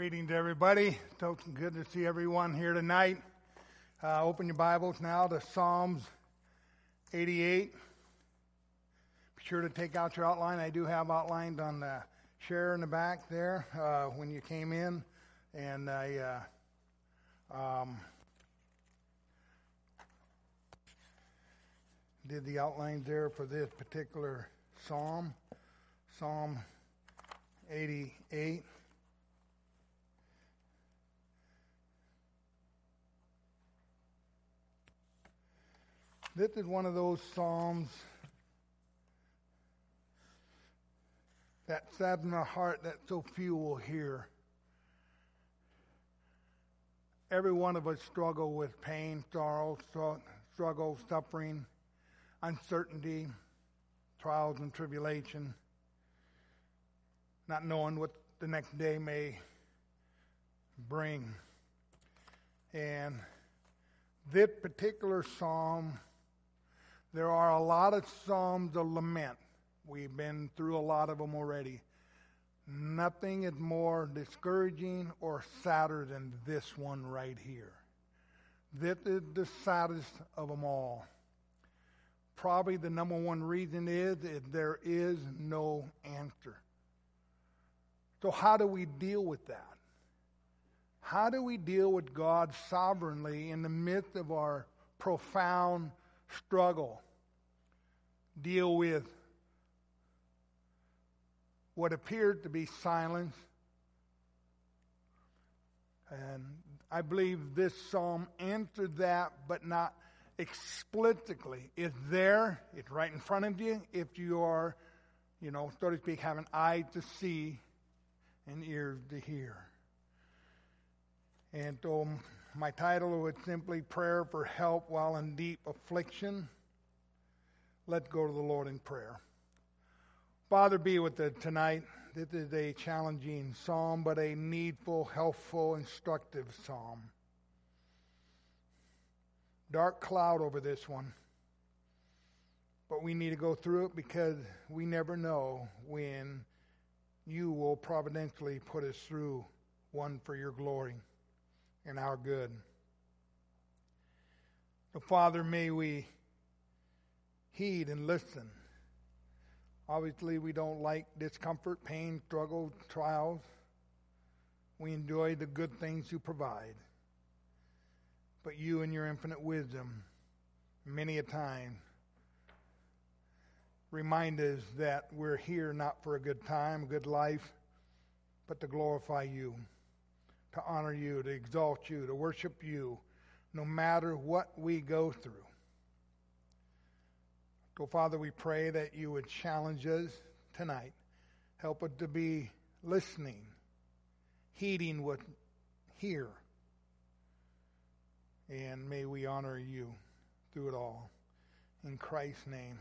Greetings, everybody. So good to see everyone here tonight. Open your Bibles now to Psalms 88. Be sure to take out your outline. I do have outlined on the chair in the back there when you came in. And I did the outlines there for this particular psalm, Psalm 88. This is one of those psalms that saddens my heart that so few will hear. Every one of us struggle with pain, sorrow, struggle, suffering, uncertainty, trials and tribulation, not knowing what the next day may bring. And this particular psalm, there are a lot of psalms of lament. We've been through a lot of them already. Nothing is more discouraging or sadder than this one right here. This is the saddest of them all. Probably the number one reason is there is no answer. So how do we deal with that? How do we deal with God sovereignly in the midst of our profound struggle? Deal with what appeared to be silence. And I believe this psalm answered that, but not explicitly. It's there. It's right in front of you. If you are, so to speak, having eyes to see and ears to hear. And so my title was simply Prayer for Help While in Deep Affliction. Let's go to the Lord in prayer. Father, be with us tonight. This is a challenging psalm, but a needful, helpful, instructive psalm. Dark cloud over this one. But we need to go through it because we never know when you will providentially put us through one for your glory and our good. So, Father, may we heed and listen. Obviously, we don't like discomfort, pain, struggle, trials. We enjoy the good things you provide. But you, in your infinite wisdom, many a time, remind us that we're here not for a good time, a good life, but to glorify you, to honor you, to exalt you, to worship you, no matter what we go through. So, Father, we pray that you would challenge us tonight. Help us to be listening, heeding what hear. And may we honor you through it all. In Christ's name,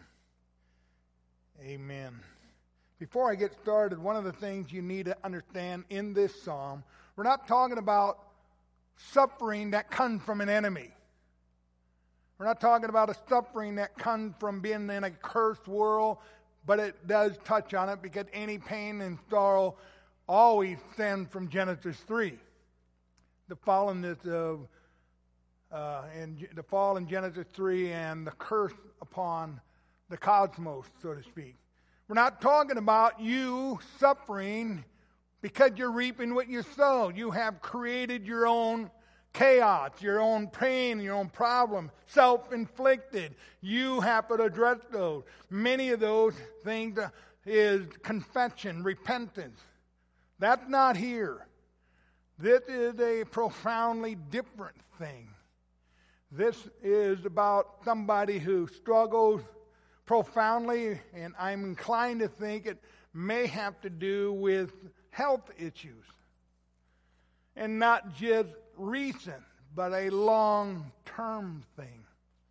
amen. Before I get started, one of the things you need to understand in this psalm, we're not talking about suffering that comes from an enemy. We're not talking about a suffering that comes from being in a cursed world, but it does touch on it because any pain and sorrow always stem from Genesis 3. The fallenness of the fall in Genesis 3 and the curse upon the cosmos, so to speak. We're not talking about you suffering because you're reaping what you sow. You have created your own chaos, your own pain, your own problem, self-inflicted. You have to address those. Many of those things is confession, repentance. That's not here. This is a profoundly different thing. This is about somebody who struggles profoundly, and I'm inclined to think it may have to do with health issues. And not just recent, but a long-term thing.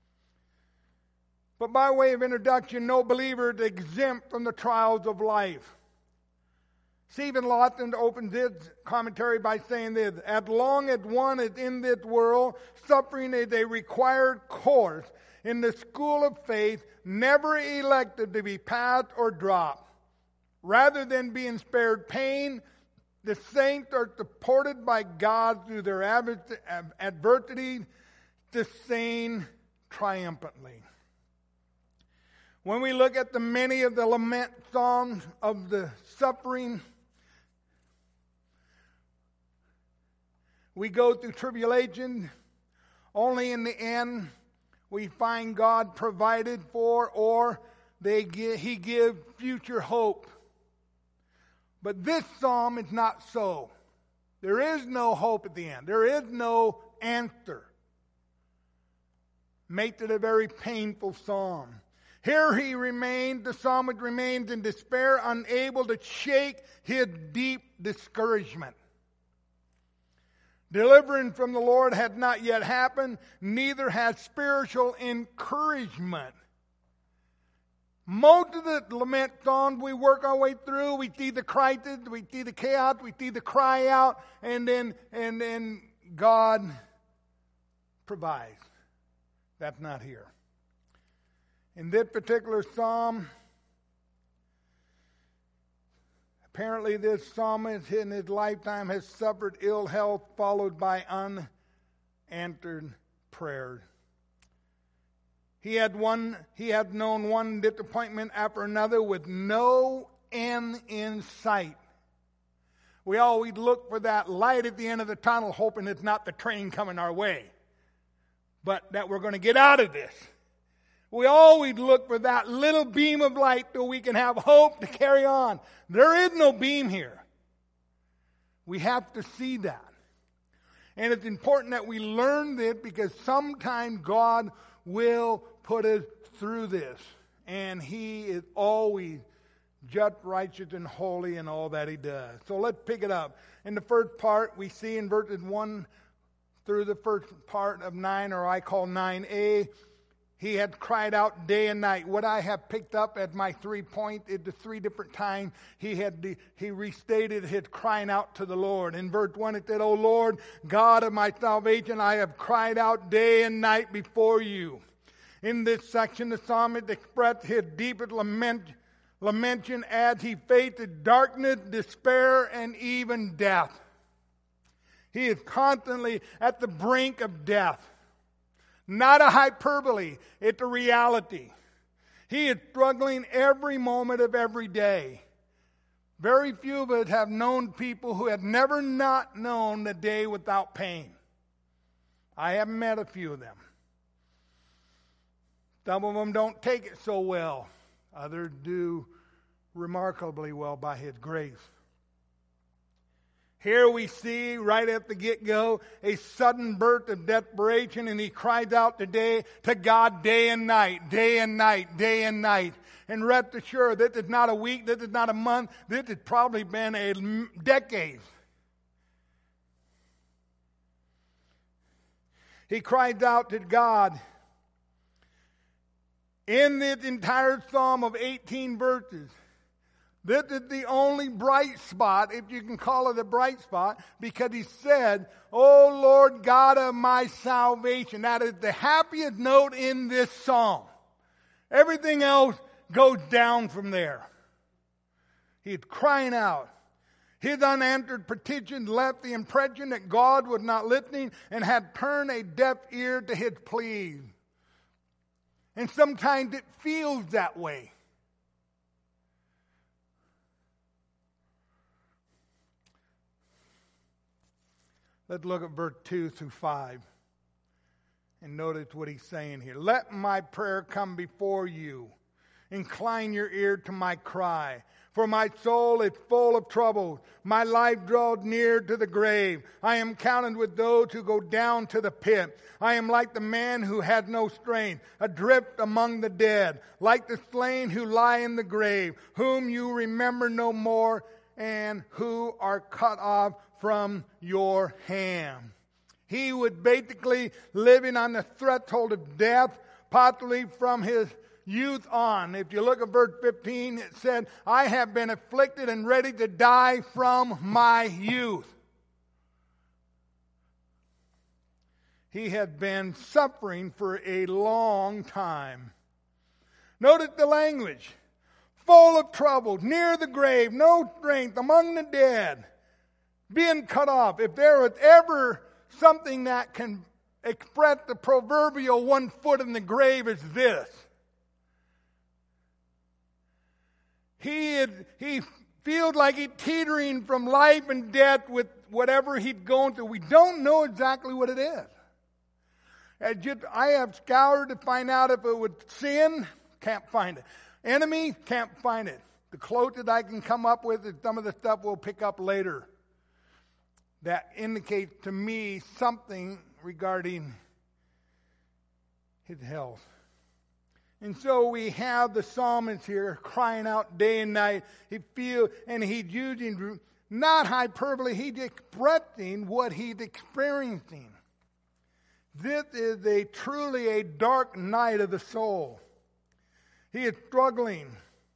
But by way of introduction, no believer is exempt from the trials of life. Stephen Lawson opens his commentary by saying this: as long as one is in this world, suffering is a required course in the school of faith, never elected to be passed or dropped. Rather than being spared pain, The saints are supported by God through their adversity, sustained triumphantly. When we look at the many of the lament psalms of the suffering, we go through tribulation. Only in the end we find God provided for, or He gives future hope. But this psalm is not so. There is no hope at the end. There is no answer. Makes it a very painful psalm. Here the psalmist remains in despair, unable to shake his deep discouragement. Deliverance from the Lord had not yet happened, neither has spiritual encouragement. Most of the lament songs we work our way through, we see the crisis, we see the chaos, we see the cry out, and then God provides. That's not here. In this particular psalm, apparently this psalmist in his lifetime has suffered ill health followed by unanswered prayers. He had known one disappointment after another with no end in sight. We always look for that light at the end of the tunnel, hoping it's not the train coming our way, but that we're going to get out of this. We always look for that little beam of light so we can have hope to carry on. There is no beam here. We have to see that. And it's important that we learn this, because sometimes God will put us through this. And He is always just, righteous, and holy in all that He does. So let's pick it up. In the first part, we see in verses 1 through the first part of 9, or I call 9a, he had cried out day and night. What I have picked up as my 3 points is the 3 different times he restated his crying out to the Lord. In verse 1 it said, O Lord, God of my salvation, I have cried out day and night before you. In this section, the psalmist expressed his deepest lamentation as he faced darkness, despair, and even death. He is constantly at the brink of death. Not a hyperbole, it's a reality. He is struggling every moment of every day. Very few of us have known people who have never not known the day without pain. I have met a few of them. Some of them don't take it so well. Others do remarkably well by His grace. Here we see, right at the get-go, a sudden burst of desperation, and he cries out to God day and night, day and night, day and night. And rest assured, this is not a week, this is not a month, this has probably been a decade. He cries out to God. In this entire psalm of 18 verses, this is the only bright spot, if you can call it a bright spot, because he said, O Lord God of my salvation. That is the happiest note in this psalm. Everything else goes down from there. He's crying out. His unanswered petition left the impression that God was not listening and had turned a deaf ear to his pleas. And sometimes it feels that way. Let's look at verse 2 through 5 and notice what he's saying here. Let my prayer come before you. Incline your ear to my cry. For my soul is full of trouble. My life draws near to the grave. I am counted with those who go down to the pit. I am like the man who had no strength, adrift among the dead, like the slain who lie in the grave, whom you remember no more, and who are cut off from your hand. He was basically living on the threshold of death, possibly from his youth on. If you look at verse 15, it said, I have been afflicted and ready to die from my youth. He had been suffering for a long time. Notice the language. Full of trouble, near the grave, no strength, among the dead. being cut off. If there was ever something that can express the proverbial 1 foot in the grave, it's this. He feels like he's teetering from life and death with whatever he'd gone through. We don't know exactly what it is. I have scoured to find out if it was sin, can't find it. Enemy, can't find it. The closest I can come up with is some of the stuff we'll pick up later that indicates to me something regarding his health. And so we have the psalmist here crying out day and night. He's using not hyperbole, he's expressing what he's experiencing. This is truly a dark night of the soul. He is struggling.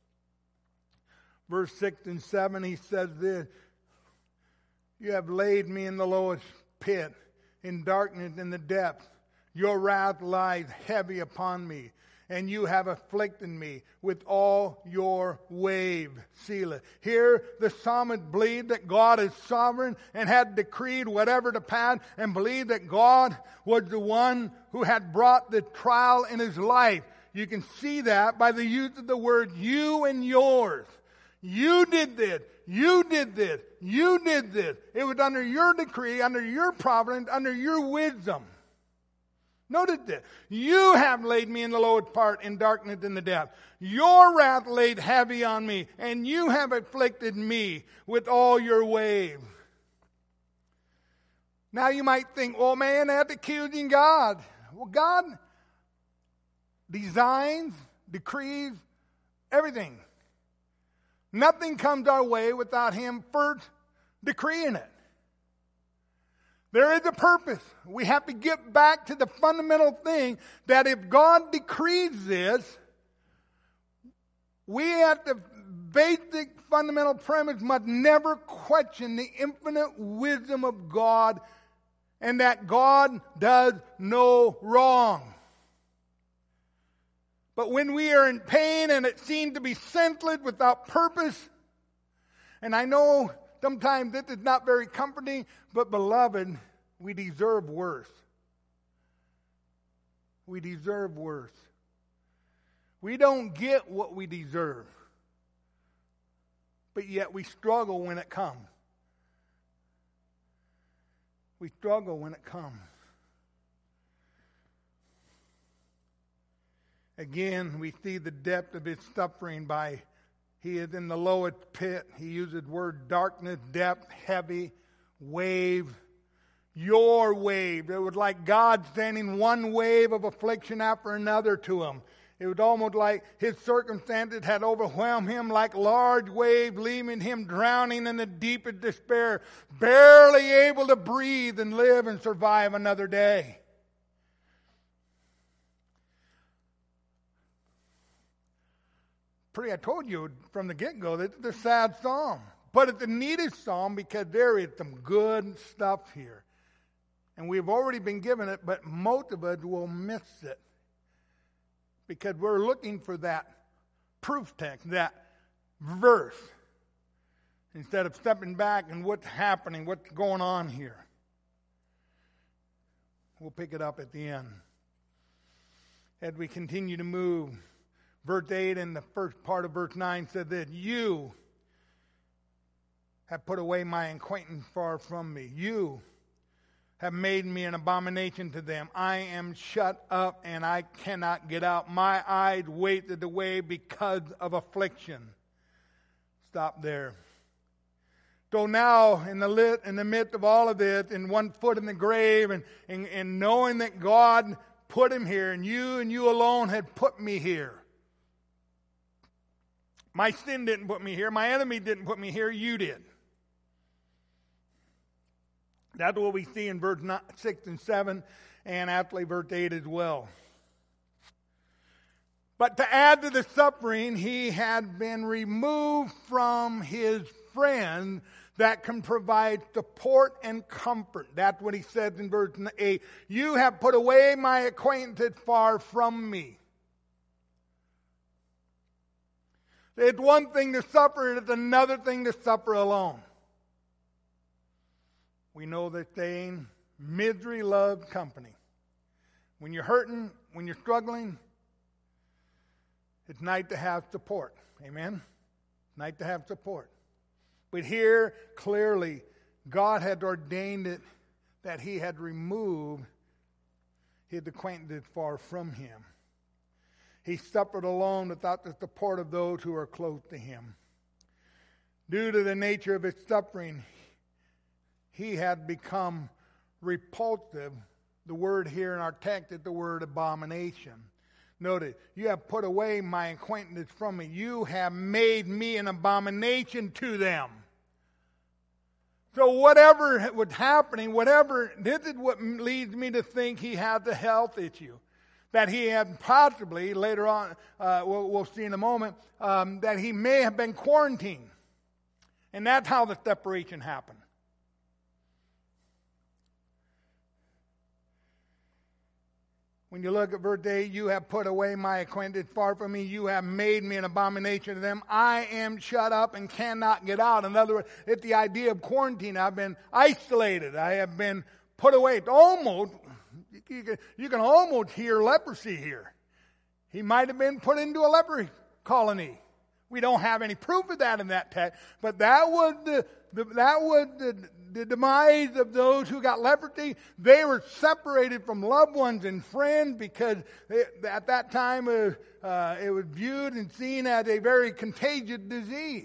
Verse 6 and 7, he says this, you have laid me in the lowest pit, in darkness in the depths. Your wrath lies heavy upon me, and you have afflicted me with all your wave. Selah. Here the psalmist believed that God is sovereign and had decreed whatever to pass, and believed that God was the one who had brought the trial in his life. You can see that by the use of the word you and yours. You did this. You did this. You did this. It was under your decree, under your providence, under your wisdom. Notice this. You have laid me in the lowest part, in darkness in the depth. Your wrath laid heavy on me, and you have afflicted me with all your waves. Now you might think, well, man, that's accusing God. Well, God designs, decrees, everything. Nothing comes our way without Him first decreeing it. There is a purpose. We have to get back to the fundamental thing that if God decrees this, we have the basic fundamental premise must never question the infinite wisdom of God and that God does no wrong. But when we are in pain and it seems to be senseless without purpose, and I know sometimes this is not very comforting, but beloved, we deserve worse. We deserve worse. We don't get what we deserve, but yet we struggle when it comes. We struggle when it comes. Again, we see the depth of his suffering by he is in the lowest pit. He uses the word darkness, depth, heavy, wave. Your wave. It was like God sending one wave of affliction after another to him. It was almost like his circumstances had overwhelmed him like large waves, leaving him drowning in the deepest despair, barely able to breathe and live and survive another day. I told you from the get-go that it's a sad psalm. But it's a needed psalm because there is some good stuff here. And we've already been given it, but most of us will miss it. Because we're looking for that proof text, that verse. Instead of stepping back and what's happening, what's going on here. We'll pick it up at the end. As we continue to move, verse 8 and the first part of verse 9 said that you have put away my acquaintance far from me. You have made me an abomination to them. I am shut up and I cannot get out. My eyes wasted away because of affliction. Stop there. So now, in the midst of all of this, in 1 foot in the grave, and knowing that God put him here, and you alone had put me here. My sin didn't put me here. My enemy didn't put me here. You did. That's what we see in verse 6 and 7, and actually verse 8 as well. But to add to the suffering, he had been removed from his friend that can provide support and comfort. That's what he says in verse 8. You have put away my acquaintance far from me. It's one thing to suffer, and it's another thing to suffer alone. We know that saying, misery loves company. When you're hurting, when you're struggling, it's nice to have support. Amen? Nice to have support. But here, clearly, God had ordained it that he had removed his acquaintances far from him. He suffered alone without the support of those who are close to him. Due to the nature of his suffering, he had become repulsive. The word here in our text is the word abomination. Notice, you have put away my acquaintances from me. You have made me an abomination to them. So whatever was happening, this is what leads me to think he had the health issue. That he had possibly, later on, we'll see in a moment, that he may have been quarantined. And that's how the separation happened. When you look at verse 8, you have put away my acquaintance far from me. You have made me an abomination to them. I am shut up and cannot get out. In other words, it's the idea of quarantine. I've been isolated. I have been put away. It's almost, you can almost hear leprosy here. He might have been put into a leper colony. We don't have any proof of that in that text, but that was the demise of those who got leprosy. They were separated from loved ones and friends because at that time it was viewed and seen as a very contagious disease.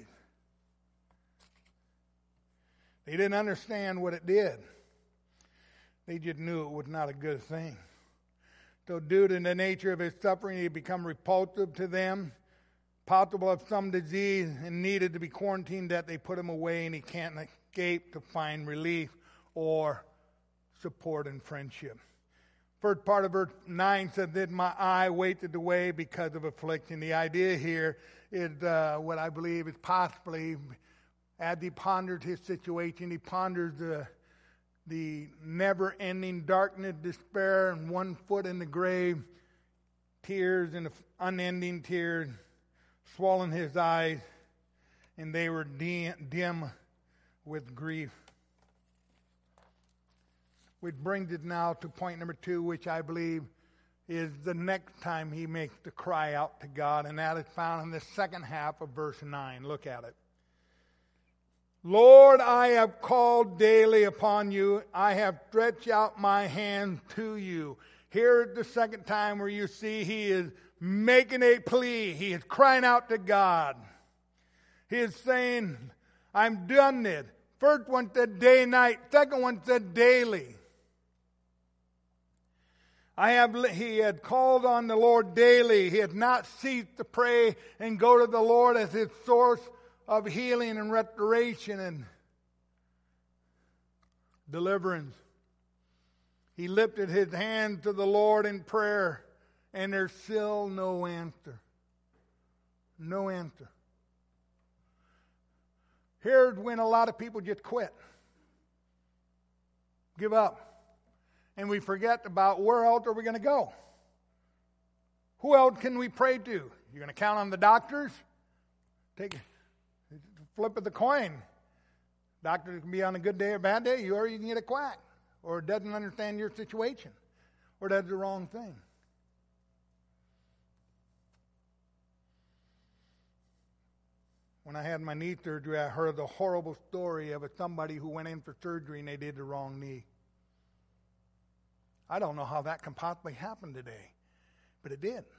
They didn't understand what it did. They just knew it was not a good thing. So due to the nature of his suffering, he had become repulsive to them, possible of some disease, and needed to be quarantined, that they put him away and he can't escape to find relief or support and friendship. First part of verse 9 says that my eye wasted away because of affliction. The idea here is what I believe is possibly, as he pondered his situation, he ponders the never-ending darkness, despair, and 1 foot in the grave, tears and unending tears, swollen his eyes, and they were dim with grief. Which brings it now to point number 2, which I believe is the next time he makes the cry out to God, and that is found in the second half of verse 9. Look at it. Lord, I have called daily upon you. I have stretched out my hand to you. Here is the second time where you see he is making a plea. He is crying out to God. He is saying, I'm done this. First one said day and night. Second one said daily. He had called on the Lord daily. He had not ceased to pray and go to the Lord as his source of healing and restoration and deliverance. He lifted his hand to the Lord in prayer, and there's still no answer. No answer. Here's when a lot of people just quit. Give up. And we forget about where else are we going to go? Who else can we pray to? You're going to count on the doctors? Take a flip of the coin. Doctor can be on a good day or bad day, or you can get a quack, or doesn't understand your situation, or does the wrong thing. When I had my knee surgery, I heard the horrible story of somebody who went in for surgery and they did the wrong knee. I don't know how that can possibly happen today, but it did.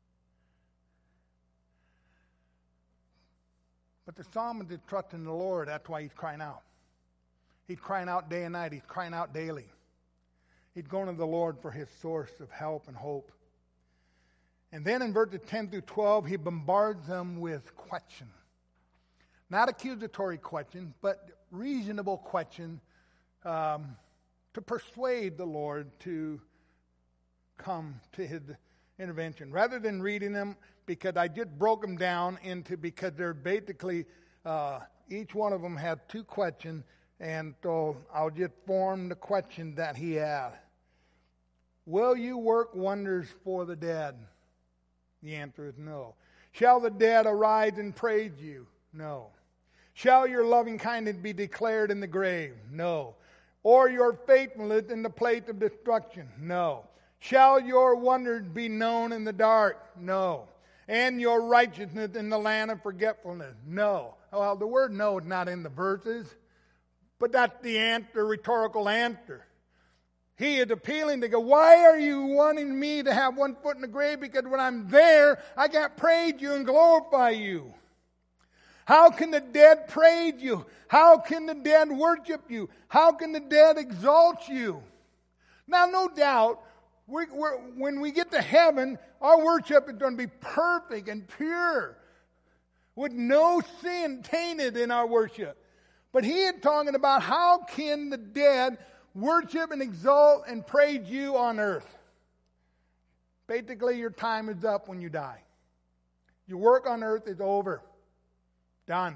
But the psalmist is trusting the Lord. That's why he's crying out. He's crying out day and night. He's crying out daily. He's going to the Lord for his source of help and hope. And then in verses 10 through 12, he bombards them with questions. Not accusatory questions, but reasonable questions to persuade the Lord to come to his intervention. Rather than reading them, because I just broke them down because they're basically, each one of them had 2 questions, and so I'll just form the question that he had. Will you work wonders for the dead? The answer is no. Shall the dead arise and praise you? No. Shall your loving kindness be declared in the grave? No. or your faithfulness in the place of destruction? No. Shall your wonders be known in the dark? No. And your righteousness in the land of forgetfulness? No. Well, the word no is not in the verses, but that's the answer, rhetorical answer. He is appealing to God. Why are you wanting me to have one foot in the grave? Because when I'm there, I can't praise you and glorify you. How can the dead praise you? How can the dead worship you? How can the dead exalt you? Now, no doubt, when we get to heaven, our worship is going to be perfect and pure, with no sin tainted in our worship. But he is talking about how can the dead worship and exalt and praise you on earth. Basically, your time is up when you die. Your work on earth is over. Done.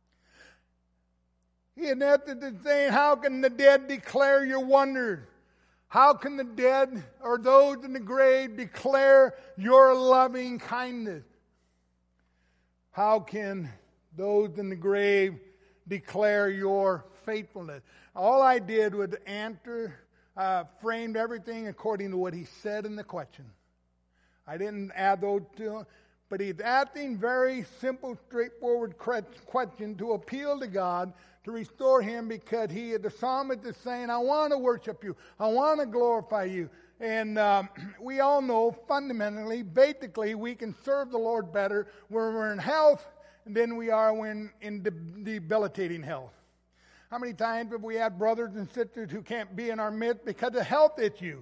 He is saying, how can the dead declare your wonders? How can the dead or those in the grave declare your loving kindness? How can those in the grave declare your faithfulness? All I did was framed everything according to what he said in the question. I didn't add those to, but he's asking very simple, straightforward question to appeal to God to restore him, because the psalmist is saying, I want to worship you. I want to glorify you. And we all know fundamentally, basically, we can serve the Lord better when we're in health than we are when in debilitating health. How many times have we had brothers and sisters who can't be in our midst because of health issue?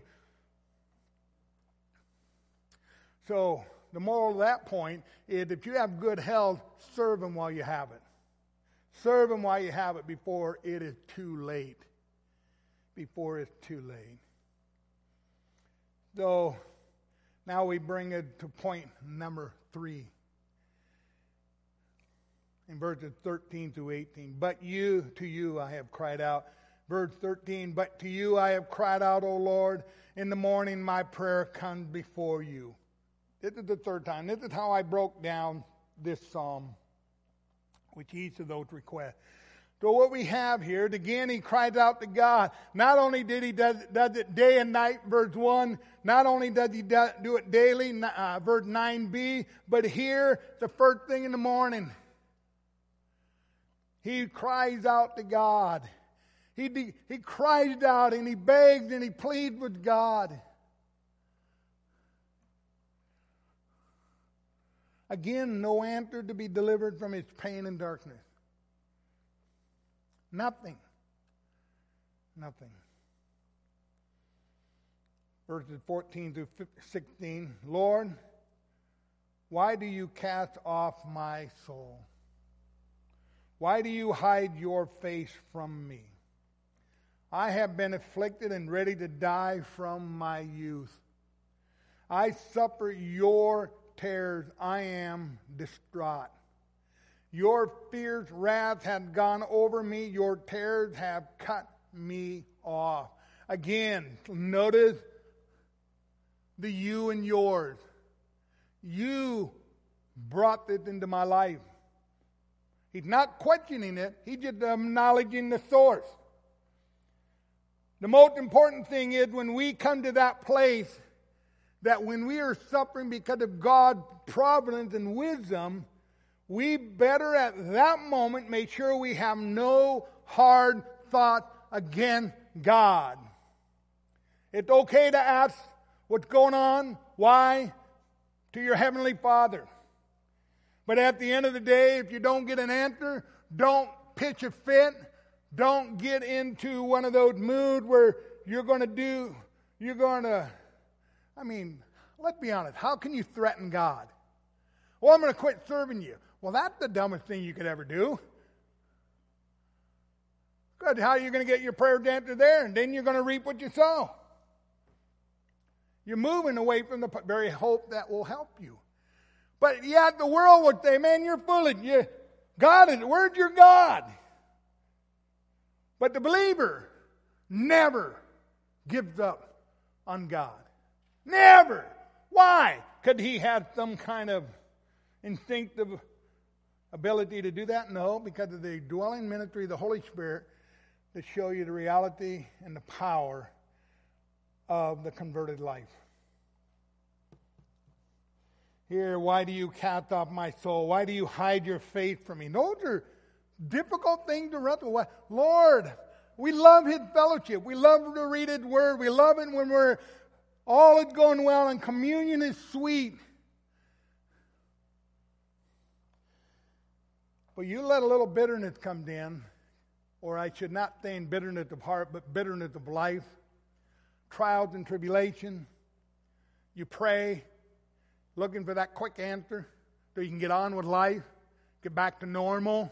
So the moral of that point is, if you have good health, serve him while you have it. Serve him while you have it before it is too late. Before it's too late. So now we bring it to point number 3. In verses 13 through 18. But to you I have cried out. Verse 13, but to you I have cried out, O Lord. In the morning my prayer comes before you. This is the third time. This is how I broke down this psalm, with each of those requests. So what we have here, again, he cries out to God. Not only does it day and night, verse 1. Not only does he do it daily, verse 9b. But here, the first thing in the morning, he cries out to God. He cries out and he begs and he pleads with God. Again, no answer to be delivered from his pain and darkness. Nothing. Nothing. Verses 14 through 16. Lord, why do you cast off my soul? Why do you hide your face from me? I have been afflicted and ready to die from my youth. I suffer your terrors. I am distraught. Your fierce wrath had gone over me. Your terrors have cut me off. Again, notice the you and yours. You brought this into my life. He's not questioning it. He's just acknowledging the source. The most important thing is when we come to that place that when we are suffering because of God's providence and wisdom, we better at that moment make sure we have no hard thought against God. It's okay to ask what's going on, why, to your Heavenly Father. But at the end of the day, if you don't get an answer, don't pitch a fit. Don't get into one of those moods where let's be honest, how can you threaten God? Well, I'm going to quit serving you. Well, that's the dumbest thing you could ever do. Good, how are you going to get your prayers answered there? And then you're going to reap what you sow. You're moving away from the very hope that will help you. But yet the world would say, man, you're foolish. Where's your God? But the believer never gives up on God. Never. Why? Could he have some kind of instinctive ability to do that? No, because of the dwelling ministry of the Holy Spirit. that show you the reality and the power of the converted life. Here, why do you cast off my soul? Why do you hide your face from me? Those are difficult things to wrestle with. Lord, we love His fellowship. We love to read His Word. We love it when all is going well and communion is sweet. But you let a little bitterness come in, or I should not say in bitterness of heart, but bitterness of life, trials and tribulation. You pray, looking for that quick answer so you can get on with life, get back to normal.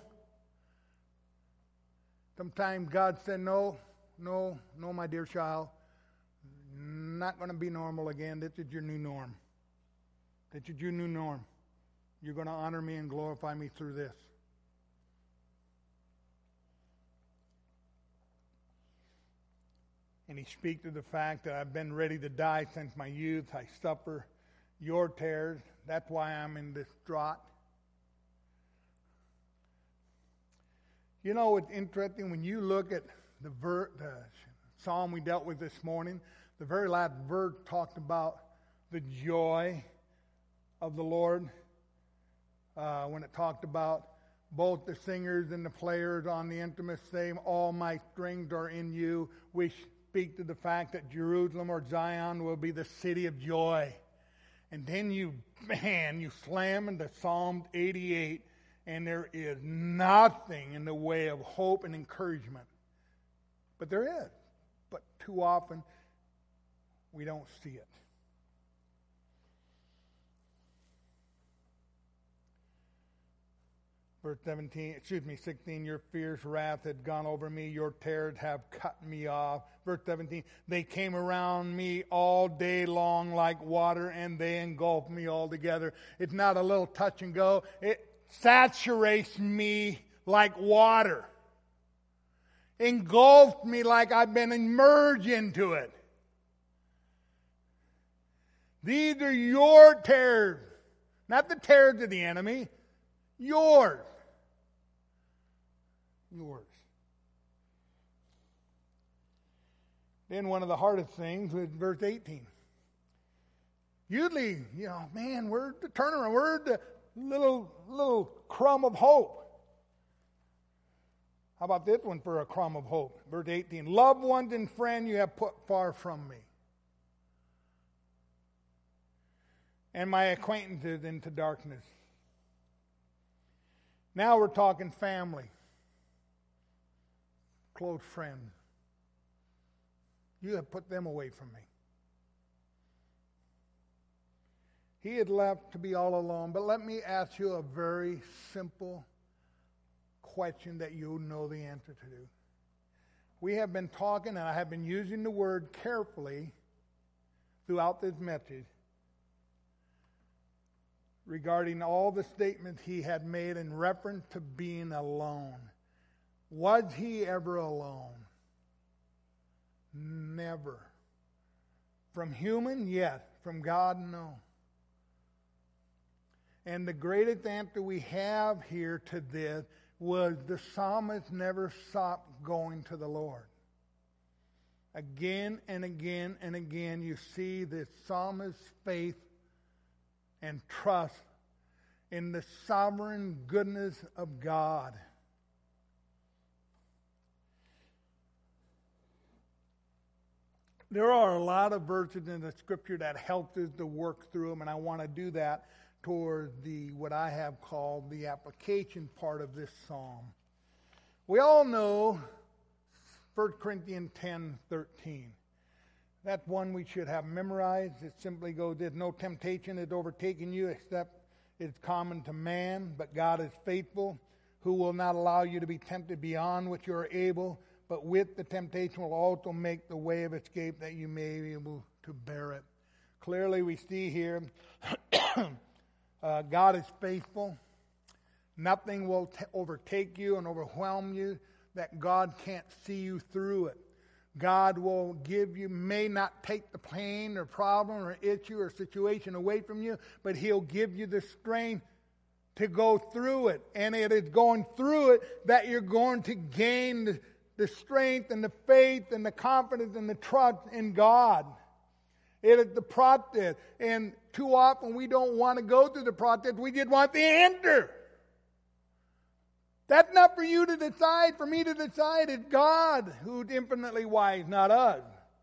Sometimes God said, no, my dear child, not going to be normal again. This is your new norm. This is your new norm. You're going to honor me and glorify me through this. And He speaks to the fact that I've been ready to die since my youth. I suffer your tears. That's why I'm in this drought. You know, it's interesting when you look at the psalm we dealt with this morning. The very last verse talked about the joy of the Lord. When it talked about both the singers and the players on the instrument saying, all my strings are in you. We speak to the fact that Jerusalem or Zion will be the city of joy. And then you slam into Psalm 88, and there is nothing in the way of hope and encouragement. But there is. But too often, we don't see it. Verse 16, your fierce wrath had gone over me, your terrors have cut me off. Verse 17, they came around me all day long like water, and they engulfed me altogether. It's not a little touch and go. It saturates me like water. Engulfed me like I've been immersed into it. These are your terrors, not the terrors of the enemy. Yours. Then one of the hardest things was verse 18. Usually, where's the turnaround? Where's the little crumb of hope? How about this one for a crumb of hope? Verse 18. Loved ones and friends you have put far from me, and my acquaintances into darkness. Now we're talking family, close friends. You have put them away from me. He had left to be all alone. But let me ask you a very simple question that you know the answer to. We have been talking, and I have been using the word carefully throughout this message, regarding all the statements he had made in reference to being alone. Was he ever alone? Never. From human, yes. From God, no. And the greatest answer we have here to this was the psalmist never stopped going to the Lord. Again and again and again you see the psalmist's faith and trust in the sovereign goodness of God. There are a lot of verses in the Scripture that help us to work through them, and I want to do that toward what I have called the application part of this psalm. We all know 1 Corinthians 10:13. That's one we should have memorized. It simply goes, there's no temptation that overtaken you except it's common to man, but God is faithful, who will not allow you to be tempted beyond what you are able, but with the temptation will also make the way of escape that you may be able to bear it. Clearly we see here God is faithful. Nothing will overtake you and overwhelm you that God can't see you through it. God will give you, may not take the pain or problem or issue or situation away from you, but He'll give you the strength to go through it. And it is going through it that you're going to gain the strength and the faith and the confidence and the trust in God. It is the process. And too often we don't want to go through the process. We just want the answer. That's not for you to decide, for me to decide. It's God who's infinitely wise, not us.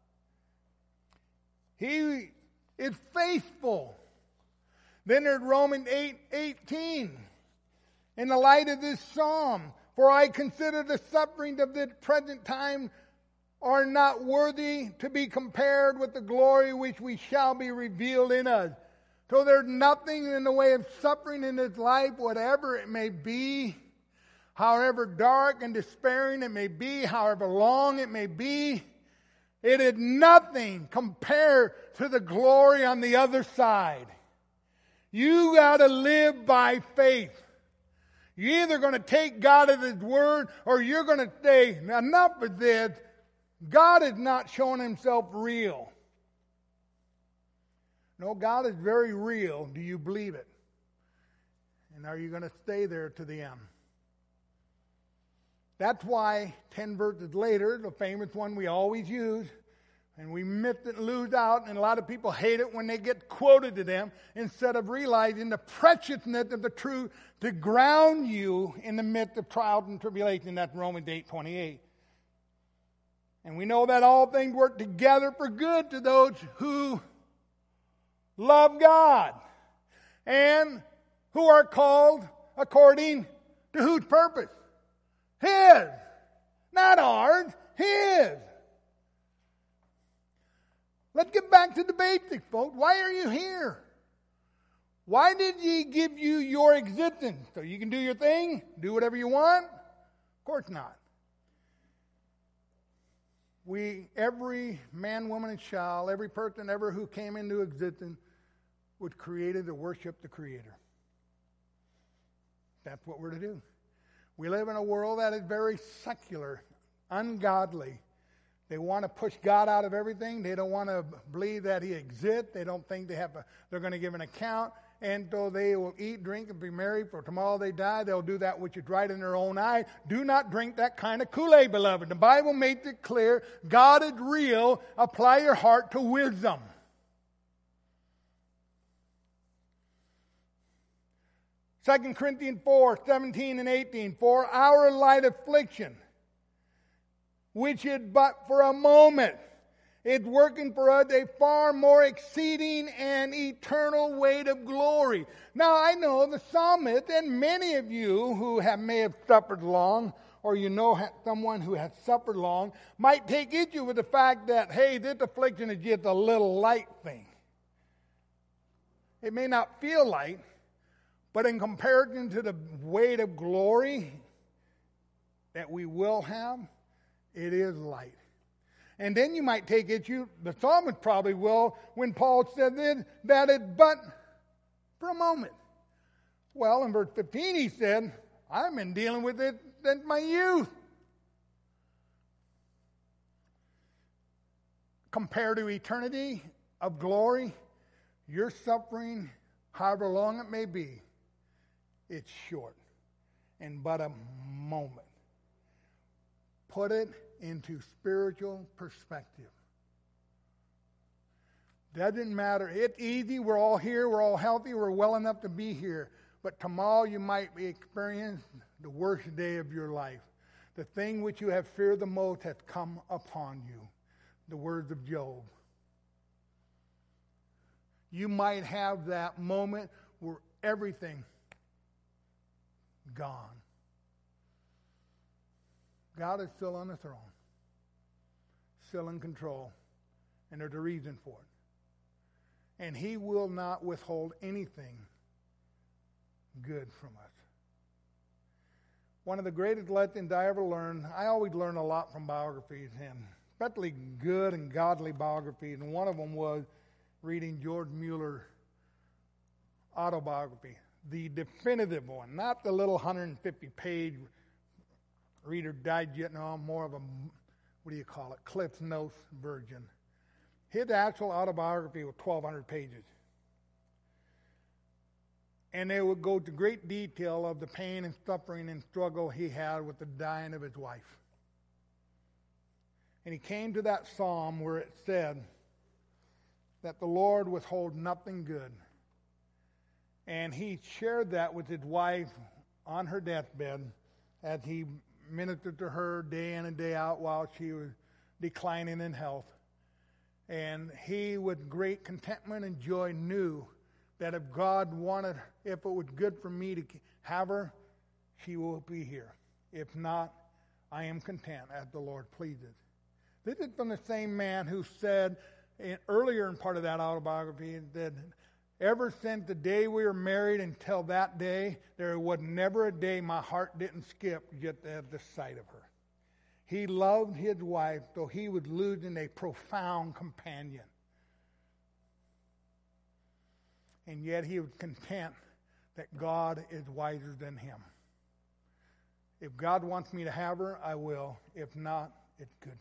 He is faithful. Then there's Romans 8:18. In the light of this psalm, for I consider the sufferings of this present time are not worthy to be compared with the glory which we shall be revealed in us. So there's nothing in the way of suffering in this life, whatever it may be, however dark and despairing it may be, however long it may be, it is nothing compared to the glory on the other side. You got to live by faith. You're either going to take God at His word or you're going to say, enough with this. God is not showing Himself real. No, God is very real. Do you believe it? And are you going to stay there to the end? That's why 10 verses later, the famous one we always use, and we miss it and lose out, and a lot of people hate it when they get quoted to them, instead of realizing the preciousness of the truth to ground you in the midst of trials and tribulation. That's Romans 8:28. And we know that all things work together for good to those who love God and who are called according to whose purpose? His. Not ours. His. Let's get back to the basics, folks. Why are you here? Why did He give you your existence? So you can do your thing? Do whatever you want? Of course not. Every man, woman, and child, every person ever who came into existence was created to worship the Creator. That's what we're to do. We live in a world that is very secular, ungodly. They want to push God out of everything. They don't want to believe that He exists. They don't think they're going to give an account. And though they will eat, drink, and be merry, for tomorrow they die, they'll do that which is right in their own eye. Do not drink that kind of Kool-Aid, beloved. The Bible makes it clear. God is real. Apply your heart to wisdom. Second Corinthians 4:17 and 18. For our light affliction, which is but for a moment, it's working for us a far more exceeding and eternal weight of glory. Now I know the psalmist and many of you who may have suffered long, or you know someone who has suffered long, might take issue with the fact that, hey, this affliction is just a little light thing. It may not feel light, but in comparison to the weight of glory that we will have, it is light. And then you might take issue, the psalmist probably will, when Paul said this, that it's but for a moment. Well, in verse 15 he said, I've been dealing with it since my youth. Compared to eternity of glory, your suffering, however long it may be, it's short and but a moment. Put it into spiritual perspective. Doesn't matter. It's easy. We're all here. We're all healthy. We're well enough to be here. But tomorrow you might be experiencing the worst day of your life. The thing which you have feared the most has come upon you. The words of Job. You might have that moment where everything gone. God is still on the throne, still in control, and there's a reason for it. And He will not withhold anything good from us. One of the greatest lessons I ever learned, I always learn a lot from biographies, and especially good and godly biographies, and one of them was reading George Mueller's autobiography, the definitive one, not the little 150-page Reader Digest, no, more of a, Cliff Notes version. His actual autobiography was 1,200 pages. And they would go to great detail of the pain and suffering and struggle he had with the dying of his wife. And he came to that psalm where it said that the Lord withhold nothing good. And he shared that with his wife on her deathbed as he ministered to her day in and day out while she was declining in health. And he, with great contentment and joy, knew that if God wanted, if it was good for me to have her, she will be here. If not, I am content as the Lord pleases. This is from the same man who said earlier in part of that autobiography that ever since the day we were married until that day, there was never a day my heart didn't skip just at the sight of her. He loved his wife, though he was losing a profound companion. And yet he was content that God is wiser than him. If God wants me to have her, I will. If not, it's good.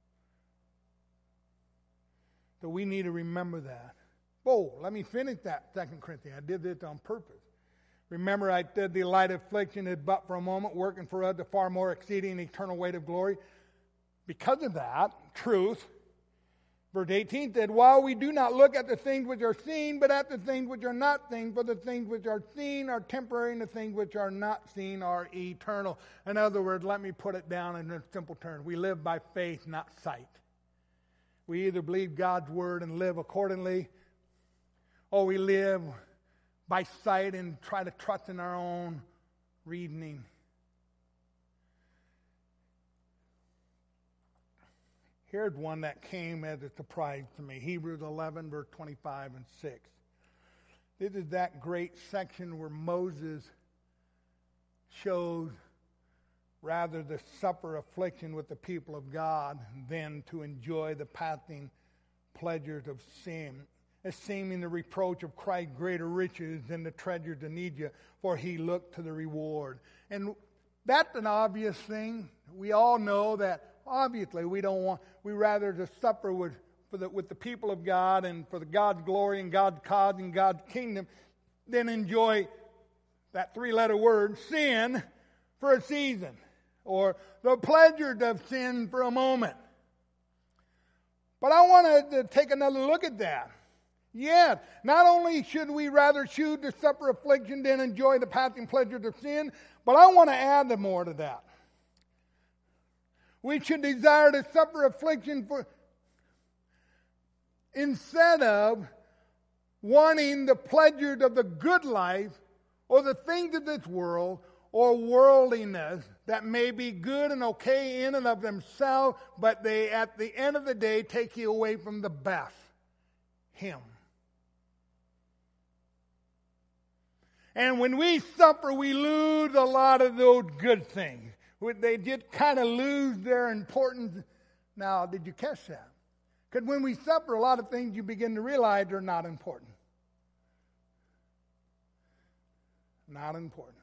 So we need to remember that. Oh, let me finish that 2 Corinthians. I did this on purpose. Remember, I said the light affliction is but for a moment, working for us the far more exceeding eternal weight of glory. Because of that truth, verse 18 said, while we do not look at the things which are seen, but at the things which are not seen, for the things which are seen are temporary, and the things which are not seen are eternal. In other words, let me put it down in a simple term. We live by faith, not sight. We either believe God's word and live accordingly, or we live by sight and try to trust in our own reasoning. Here's one that came as a surprise to me. Hebrews 11, verse 25 and 6. This is that great section where Moses shows rather to suffer affliction with the people of God than to enjoy the passing pleasures of sin, esteeming the reproach of Christ greater riches than the treasures in Egypt, for he looked to the reward. And that's an obvious thing. We all know that obviously we rather to suffer with the people of God and for the God's glory and God's cause and God's kingdom than enjoy that three-letter word, sin, for a season, or the pleasures of sin for a moment. But I want to take another look at that. Yes, not only should we rather choose to suffer affliction than enjoy the passing pleasures of sin, but I want to add more to that. We should desire to suffer affliction instead of wanting the pleasures of the good life or the things of this world or worldliness that may be good and okay in and of themselves, but they, at the end of the day, take you away from the best, Him. And when we suffer, we lose a lot of those good things. They just kind of lose their importance. Now, did you catch that? Because when we suffer, a lot of things you begin to realize are not important. Not important.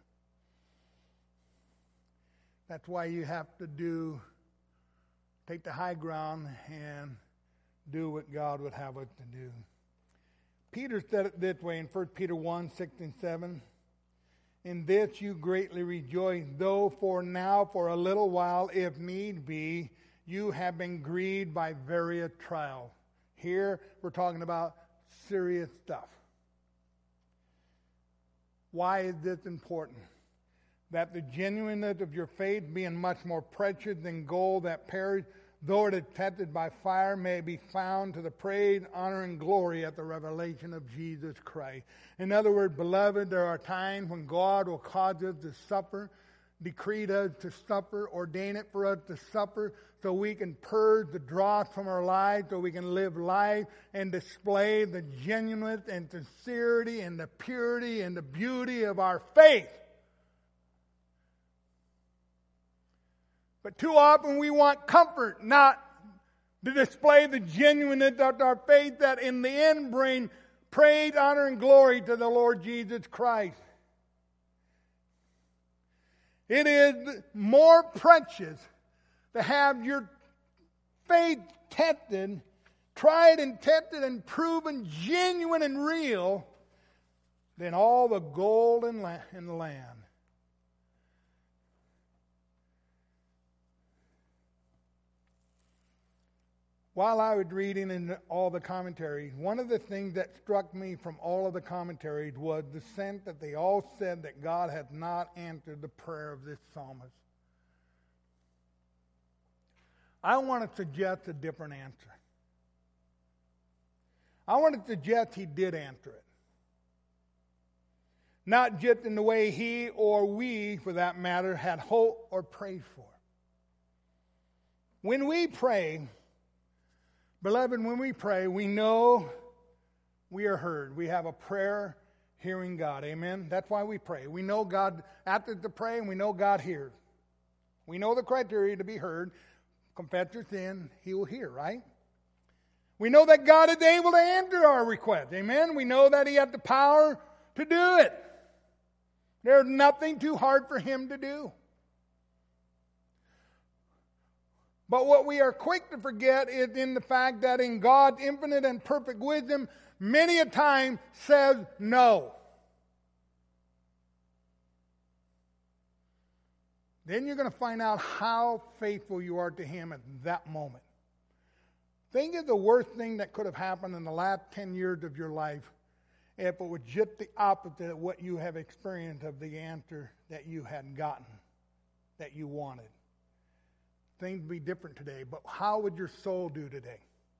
That's why you have to take the high ground and do what God would have us to do. Peter said it this way in 1 Peter 1, 6 and 7. In this you greatly rejoice, though for now, for a little while, if need be, you have been grieved by various trials. Here we're talking about serious stuff. Why is this important? That the genuineness of your faith, being much more precious than gold that perishes, though it is tested by fire, may be found to the praise, honor, and glory at the revelation of Jesus Christ. In other words, beloved, there are times when God will cause us to suffer, decree us to suffer, ordain it for us to suffer, so we can purge the dross from our lives, so we can live life and display the genuineness and sincerity and the purity and the beauty of our faith. But too often we want comfort, not to display the genuineness of our faith that in the end bring praise, honor, and glory to the Lord Jesus Christ. It is more precious to have your faith tested, tried and tested and proven genuine and real than all the gold in the land. While I was reading in all the commentaries, one of the things that struck me from all of the commentaries was the sense that they all said that God had not answered the prayer of this psalmist. I want to suggest a different answer. I want to suggest he did answer it. Not just in the way he or we, for that matter, had hoped or prayed for. When we pray, beloved, when we pray, we know we are heard. We have a prayer hearing God. Amen? That's why we pray. We know God after the pray, and we know God hears. We know the criteria to be heard. Confess your sin, he will hear, right? We know that God is able to answer our request. Amen? We know that he has the power to do it. There's nothing too hard for him to do. But what we are quick to forget is in the fact that in God's infinite and perfect wisdom, many a time says no. Then you're going to find out how faithful you are to him at that moment. Think of the worst thing that could have happened in the last 10 years of your life if it was just the opposite of what you have experienced of the answer that you had gotten, that you wanted. Things would be different today, but how would your soul do today?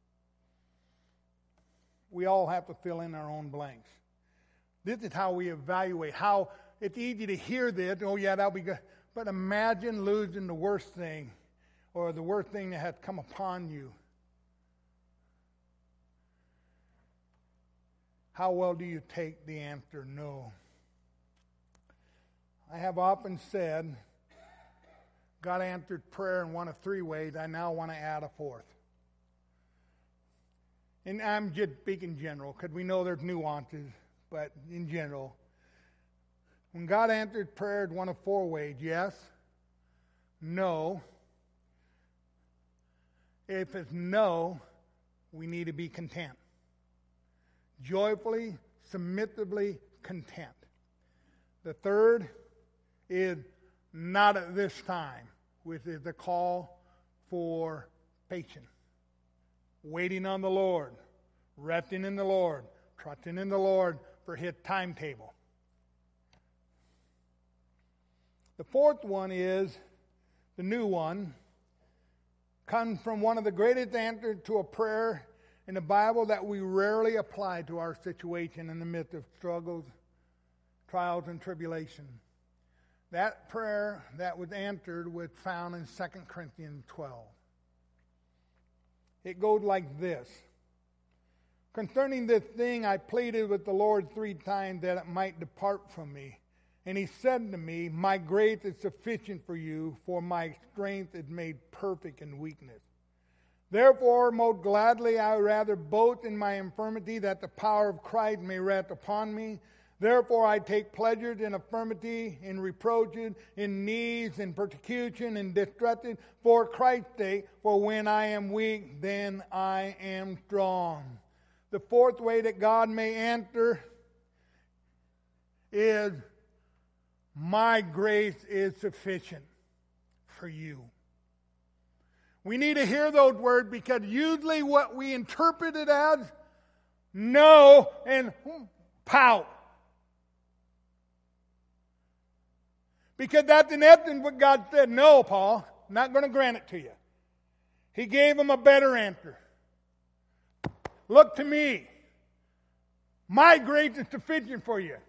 We all have to fill in our own blanks. This is how we evaluate. How it's easy to hear this, oh yeah, that'll be good. But imagine losing the worst thing, or the worst thing that has come upon you. How well do you take the answer no? I have often said, God answered prayer in one of three ways. I now want to add a fourth. And I'm just speaking general, because we know there's nuances, but in general. When God answered prayer in one of four ways, yes, no. If it's no, we need to be content. Joyfully, submissively content. The third is not at this time, which is the call for patience. Waiting on the Lord, resting in the Lord, trusting in the Lord for his timetable. The fourth one is the new one. Comes from one of the greatest answers to a prayer in the Bible that we rarely apply to our situation in the midst of struggles, trials, and tribulation. That prayer that was answered was found in 2 Corinthians 12. It goes like this. Concerning this thing, I pleaded with the Lord 3 times that it might depart from me. And he said to me, my grace is sufficient for you, for my strength is made perfect in weakness. Therefore, most gladly I would rather boast in my infirmity, that the power of Christ may rest upon me. Therefore I take pleasure in infirmity, in reproaches, in needs, in persecution, in distresses, for Christ's sake. For when I am weak, then I am strong. The fourth way that God may answer is, my grace is sufficient for you. We need to hear those words, because usually what we interpret it as, no and pout. Because that's in essence what God said. No, Paul, I'm not going to grant it to you. He gave him a better answer. Look to me. My grace is sufficient for you.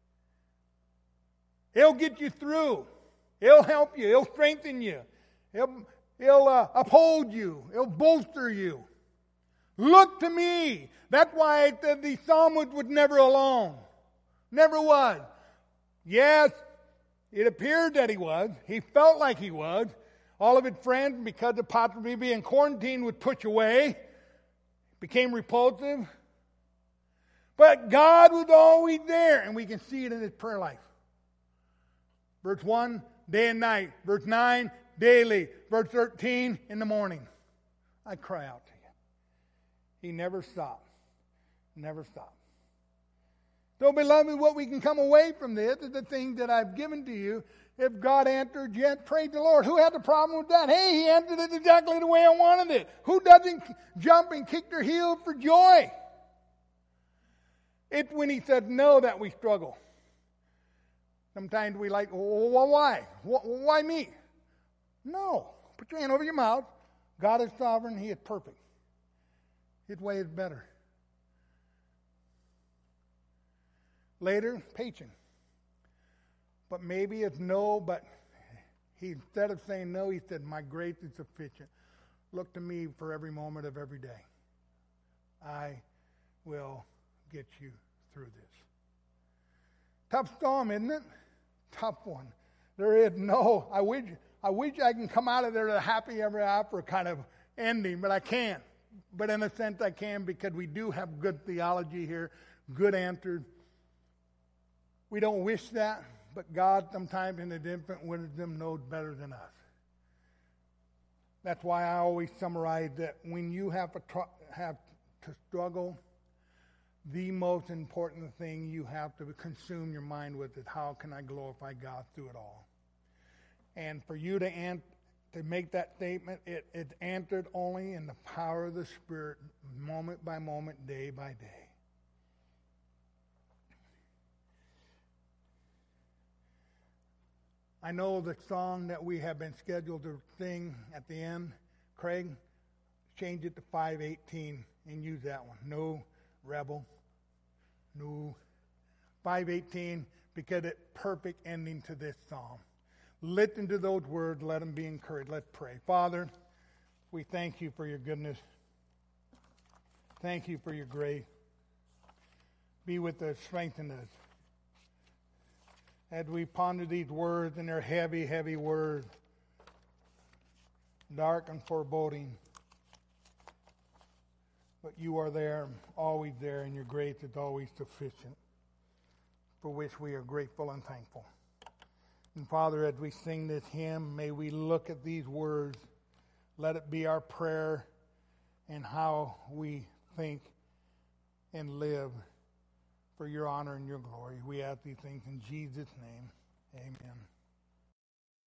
He'll get you through. He'll help you. He'll strengthen you. He'll uphold you. He'll bolster you. Look to me. That's why I said the psalmist was never alone. Never was. Yes, it appeared that he was. He felt like he was. All of his friends, because of possibly being quarantined, would push away. Became repulsive. But God was always there. And we can see it in his prayer life. Verse 1, day and night. Verse 9, daily. Verse 13, in the morning. I cry out to you. He never stopped. Never stopped. So, beloved, what we can come away from this is the things that I've given to you If God answered yet, praise the Lord. Who had the problem with that? Hey, He answered it exactly the way I wanted it. Who doesn't jump and kick their heels for joy? It's when He said no that we struggle. Sometimes we like, well, why? Why me? No. Put your hand over your mouth. God is sovereign. He is perfect. His way is better. Later, patient. But maybe it's no, but He, instead of saying no, He said, my grace is sufficient. Look to me for every moment of every day. I will get you through this. Tough storm, isn't it? Tough one. There is no, I wish I can come out of there a happy ever after kind of ending, but I can't. But in a sense I can, because we do have good theology here, good answers. We don't wish that, but God sometimes in His infinite wisdom knows better than us. That's why I always summarize that when you have to struggle, the most important thing you have to consume your mind with is, how can I glorify God through it all? And for you to make that statement, it's answered only in the power of the Spirit, moment by moment, day by day. I know the song that we have been scheduled to sing at the end, Craig, change it to 518 and use that one. No rebel. No. 518, because it's perfect ending to this psalm. Listen to those words. Let them be encouraged. Let's pray. Father, we thank You for Your goodness. Thank You for Your grace. Be with us. Strengthen us. As we ponder these words, and they're heavy, heavy words, dark and foreboding, but You are there, always there, and Your grace is always sufficient, for which we are grateful and thankful. And Father, as we sing this hymn, may we look at these words. Let it be our prayer and how we think and live for Your honor and Your glory. We ask these things in Jesus' name. Amen.